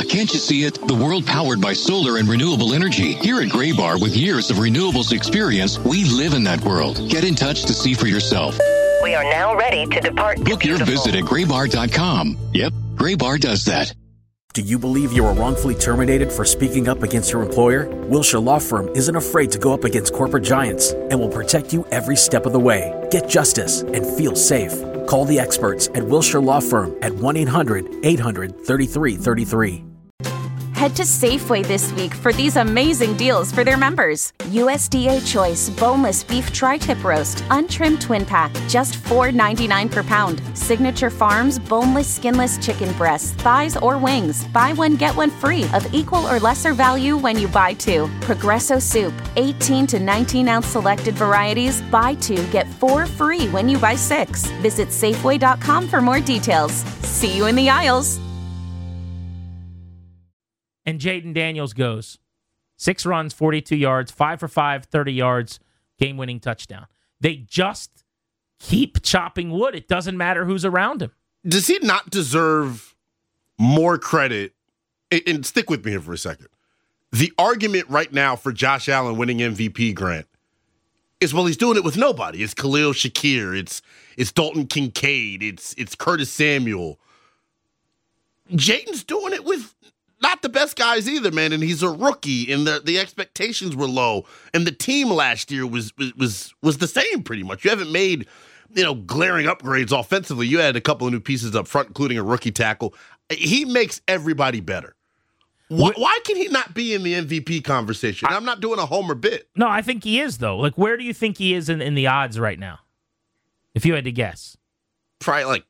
can't you see it? The world powered by solar and renewable energy. Here at Gray Bar, with years of renewables experience, we live in that world. Get in touch to see for yourself. We are now ready to depart. Book your visit at graybar.com. Yep, Gray Bar does that. Do you believe you were wrongfully terminated for speaking up against your employer? Wilshire Law Firm isn't afraid to go up against corporate giants and will protect you every step of the way. Get justice and feel safe. Call the experts at Wilshire Law Firm at 1-800-800-3333. Head to Safeway this week for these amazing deals for their members. USDA Choice Boneless Beef Tri-Tip Roast, untrimmed twin pack, just $4.99 per pound. Signature Farms Boneless Skinless Chicken Breasts, thighs or wings. Buy one, get one free of equal or lesser value when you buy two. Progresso Soup, 18 to 19 ounce selected varieties. Buy two, get four free when you buy six. Visit Safeway.com for more details. See you in the aisles. And Jaden Daniels goes 6 runs, 42 yards, 5 for 5, 30 yards, game-winning touchdown. They just keep chopping wood. It doesn't matter who's around him. Does he not deserve more credit? And stick with me here for a second. The argument right now for Josh Allen winning MVP, Grant, is, well, he's doing it with nobody. It's Khalil Shakir. It's Dalton Kincaid. It's Curtis Samuel. Jaden's doing it with not the best guys either, man, and he's a rookie, and the expectations were low, and the team last year was the same pretty much. You haven't made, glaring upgrades offensively. You had a couple of new pieces up front, including a rookie tackle. He makes everybody better. Why can he not be in the MVP conversation? I'm not doing a homer bit. No, I think he is, though. Like, where do you think he is in the odds right now, if you had to guess? Probably like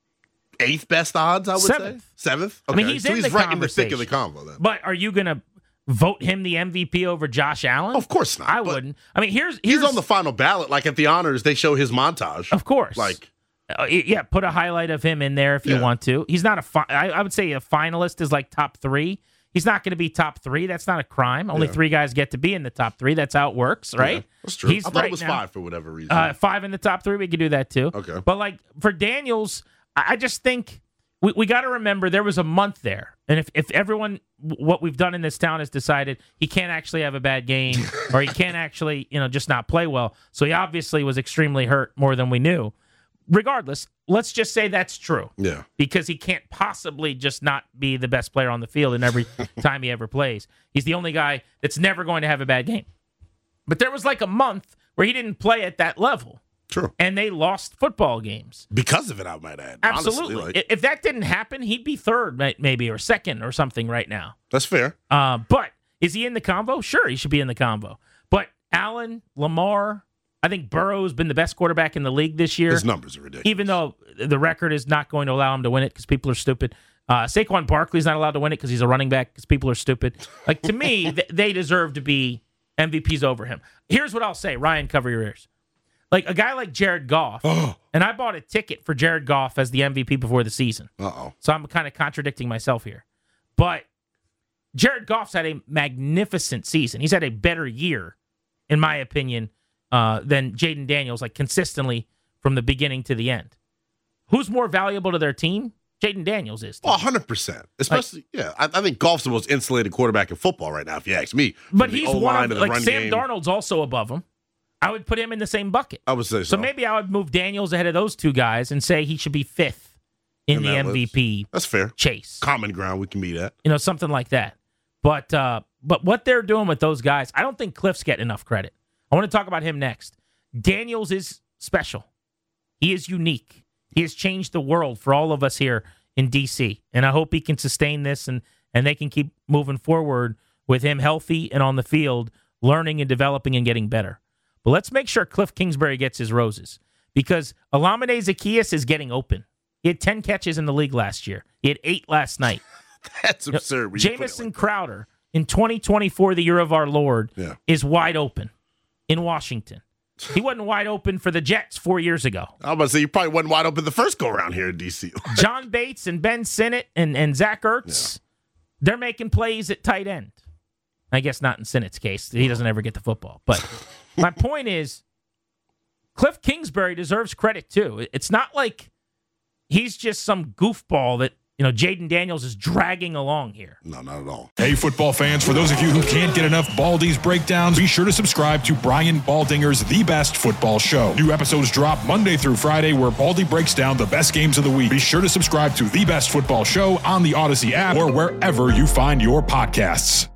8th best odds, I would say. 7th? Okay. I mean, he's right in the thick of the convo then. But are you going to vote him the MVP over Josh Allen? Of course not. I wouldn't. I mean, he's on the final ballot. Like at the honors, they show his montage. Of course. Like, put a highlight of him in there if you want to. He's not I would say a finalist is like top 3. He's not going to be top 3. That's not a crime. Only 3 guys get to be in the top 3. That's how it works, right? Yeah, that's true. I thought it was 5 for whatever reason. 5 in the top 3. We could do that too. Okay. But like for Daniels, I just think we got to remember there was a month there. And if everyone, what we've done in this town has decided he can't actually have a bad game or he can't actually, just not play well. So he obviously was extremely hurt more than we knew. Regardless, let's just say that's true. Yeah. Because he can't possibly just not be the best player on the field in every time he ever plays. He's the only guy that's never going to have a bad game. But there was like a month where he didn't play at that level. True. And they lost football games. Because of it, I might add. Absolutely. Honestly, if that didn't happen, he'd be 3rd maybe or 2nd or something right now. That's fair. But is he in the convo? Sure, he should be in the convo. But Allen, Lamar, I think Burrow's been the best quarterback in the league this year. His numbers are ridiculous. Even though the record is not going to allow him to win it because people are stupid. Saquon Barkley's not allowed to win it because he's a running back because people are stupid. Like, to me, they deserve to be MVPs over him. Here's what I'll say. Ryan, cover your ears. Like a guy like Jared Goff, and I bought a ticket for Jared Goff as the MVP before the season. So I'm kind of contradicting myself here. But Jared Goff's had a magnificent season. He's had a better year, in my opinion, than Jaden Daniels, like consistently from the beginning to the end. Who's more valuable to their team? Jaden Daniels is. 100%. Especially, I think Goff's the most insulated quarterback in football right now, if you ask me. But he's one of, like Sam Darnold's also above him. I would put him in the same bucket. I would say so. So maybe I would move Daniels ahead of those 2 guys and say he should be 5th in the MVP. That's fair. Chase. Common ground. We can be that. Something like that. But what they're doing with those guys, I don't think Cliff's getting enough credit. I want to talk about him next. Daniels is special. He is unique. He has changed the world for all of us here in D.C., and I hope he can sustain this and they can keep moving forward with him healthy and on the field, learning and developing and getting better. But let's make sure Cliff Kingsbury gets his roses because Olamide Zaccheaus is getting open. He had 10 catches in the league last year. He had 8 last night. That's absurd. Jamison Crowder in 2024, the year of our Lord, is wide open in Washington. He wasn't wide open for the Jets 4 years ago. I was about to say, you probably wasn't wide open the first go-around here in D.C. John Bates and Ben Sinnott and Zach Ertz, they're making plays at tight end. I guess not in Sinnott's case. He doesn't ever get the football. But my point is, Cliff Kingsbury deserves credit, too. It's not like he's just some goofball that Jaden Daniels is dragging along here. No, not at all. Hey, football fans, for those of you who can't get enough Baldy's breakdowns, be sure to subscribe to Brian Baldinger's The Best Football Show. New episodes drop Monday through Friday, where Baldy breaks down the best games of the week. Be sure to subscribe to The Best Football Show on the Odyssey app or wherever you find your podcasts.